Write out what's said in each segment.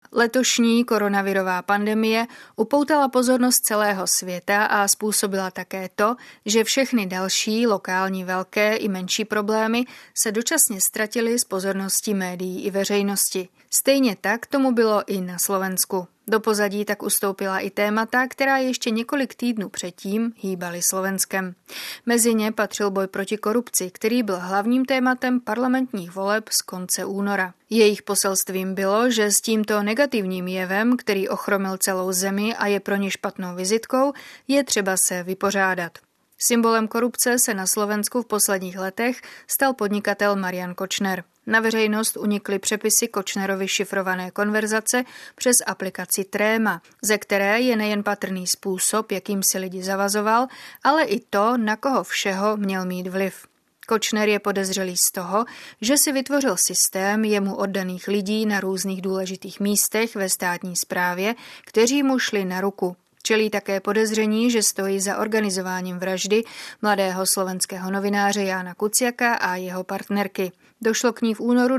Letošní koronavirová pandemie upoutala pozornost celého světa a způsobila také to, že všechny další lokální velké i menší problémy se dočasně ztratily z pozornosti médií i veřejnosti. Stejně tak tomu bylo i na Slovensku. Do pozadí tak ustoupila i témata, která ještě několik týdnů předtím hýbaly Slovenskem. Mezi ně patřil boj proti korupci, který byl hlavním tématem parlamentních voleb z konce února. Jejich poselstvím bylo, že s tímto negativním jevem, který ochromil celou zemi a je pro ně špatnou vizitkou, je třeba se vypořádat. Symbolem korupce se na Slovensku v posledních letech stal podnikatel Marian Kočner. Na veřejnost unikly přepisy Kočnerovy šifrované konverzace přes aplikaci Tréma, ze které je nejen patrný způsob, jakým si lidi zavazoval, ale i to, na koho všeho měl mít vliv. Kočner je podezřelý z toho, že si vytvořil systém jemu oddaných lidí na různých důležitých místech ve státní správě, kteří mu šli na ruku. Čelí také podezření, že stojí za organizováním vraždy mladého slovenského novináře Jána Kuciaka a jeho partnerky. Došlo k ní v únoru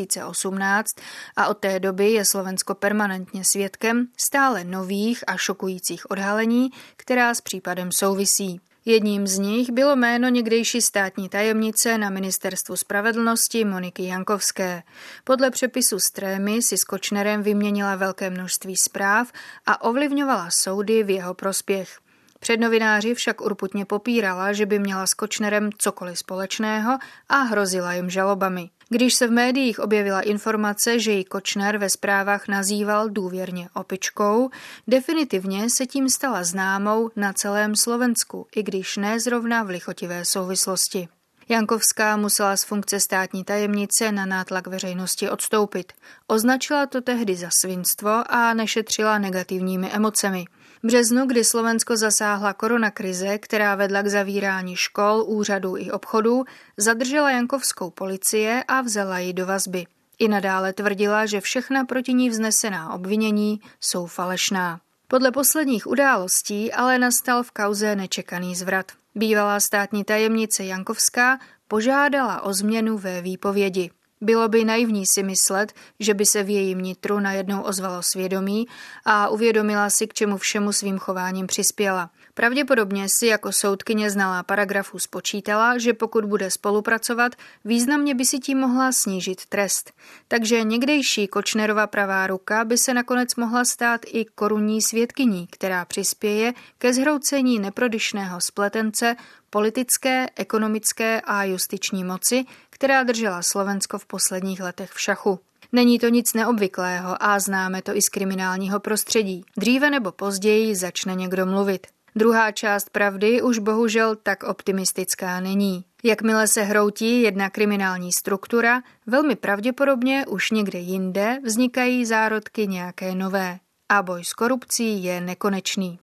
2018 a od té doby je Slovensko permanentně svědkem stále nových a šokujících odhalení, která s případem souvisí. Jedním z nich bylo jméno někdejší státní tajemnice na Ministerstvu spravedlnosti Moniky Jankovské. Podle přepisu z Trémy si s Kočnerem vyměnila velké množství zpráv a ovlivňovala soudy v jeho prospěch. Před novináři však urputně popírala, že by měla s Kočnerem cokoliv společného a hrozila jim žalobami. Když se v médiích objevila informace, že ji Kočner ve zprávách nazýval důvěrně opičkou, definitivně se tím stala známou na celém Slovensku, i když ne zrovna v lichotivé souvislosti. Jankovská musela z funkce státní tajemnice na nátlak veřejnosti odstoupit. Označila to tehdy za svinstvo a nešetřila negativními emocemi. V březnu, kdy Slovensko zasáhla koronakrize, která vedla k zavírání škol, úřadů i obchodů, zadržela Jankovskou policie a vzala ji do vazby. I nadále tvrdila, že všechna proti ní vznesená obvinění jsou falešná. Podle posledních událostí ale nastal v kauze nečekaný zvrat. Bývalá státní tajemnice Jankovská požádala o změnu ve výpovědi. Bylo by naivní si myslet, že by se v jejím nitru najednou ozvalo svědomí a uvědomila si, k čemu všemu svým chováním přispěla. Pravděpodobně si jako soudkyně znalá paragrafů spočítala, že pokud bude spolupracovat, významně by si tím mohla snížit trest. Takže někdejší Kočnerova pravá ruka by se nakonec mohla stát i korunní svědkyní, která přispěje ke zhroucení neprodyšného spletence politické, ekonomické a justiční moci, která držela Slovensko v posledních letech v šachu. Není to nic neobvyklého a známe to i z kriminálního prostředí. Dříve nebo později začne někdo mluvit. Druhá část pravdy už bohužel tak optimistická není. Jakmile se hroutí jedna kriminální struktura, velmi pravděpodobně už někde jinde vznikají zárodky nějaké nové. A boj s korupcí je nekonečný.